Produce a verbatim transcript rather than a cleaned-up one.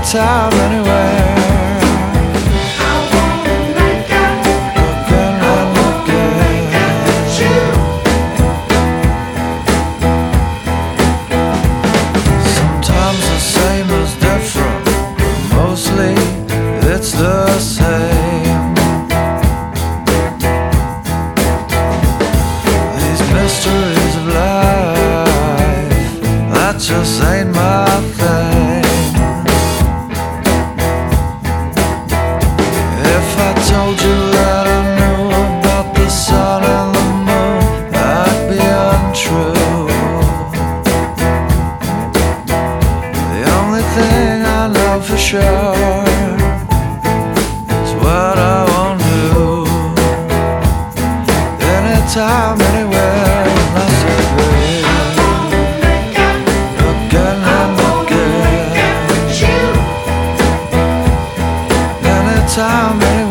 anytime, anywhere. I wanna make out, Again I and wanna make again. out with you. Sometimes the same is different, but mostly it's the same. These mysteries of life, that just ain't my thing. If I told you that I knew about the sun and the moon, that'd be untrue. The only thing I know for sure is what I won't do. Anytime, anywhere, unless I agree. I wanna make out, Again I and wanna make again. out with you. Anytime, anywhere.